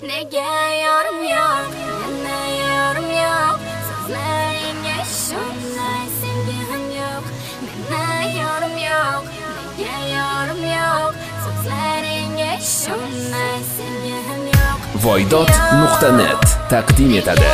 Nega yorim yo'q, yana yorim yo'q, so'zlaringga ishonmay sevgim yo'q. Menda yorim yo'q, nega yorim yo'q, so'zlaringga ishonmay sevgim yo'q. Voydot.net taqdim etadi.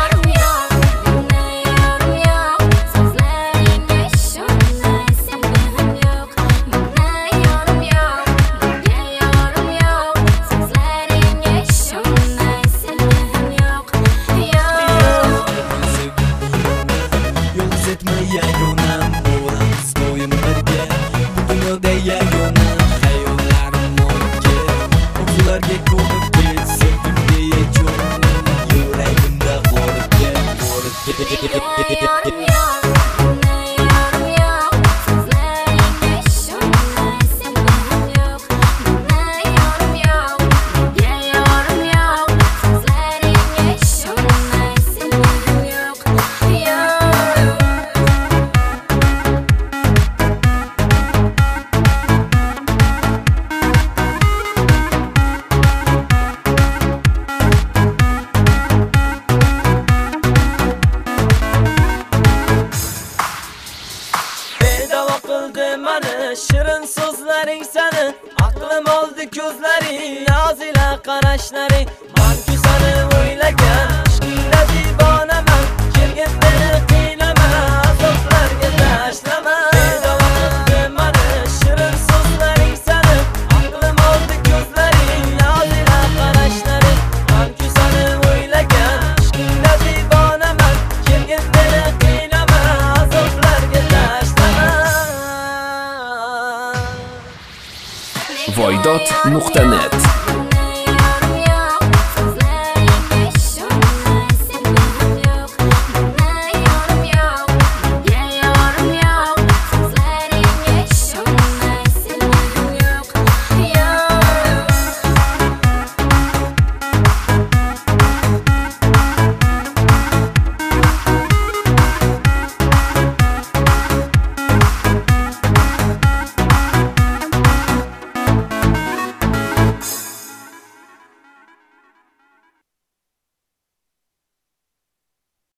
Shirin so'zlaring sani, aqlim oldi ko'zlaring, nozila qarashlaring. Manku seni o'ylagan, ishqingda divonaman, kelgin meni qiylama, azoblarga tashlama. Bedavo qildi mani, shirin so'zlaring sani, aqlim oldi ko'zlaring, nozila qarashlaring. Manku seni o'ylagan, ishqingda divonaman, kelgin meni qiylama, azoblarga tashlama. Voydot.net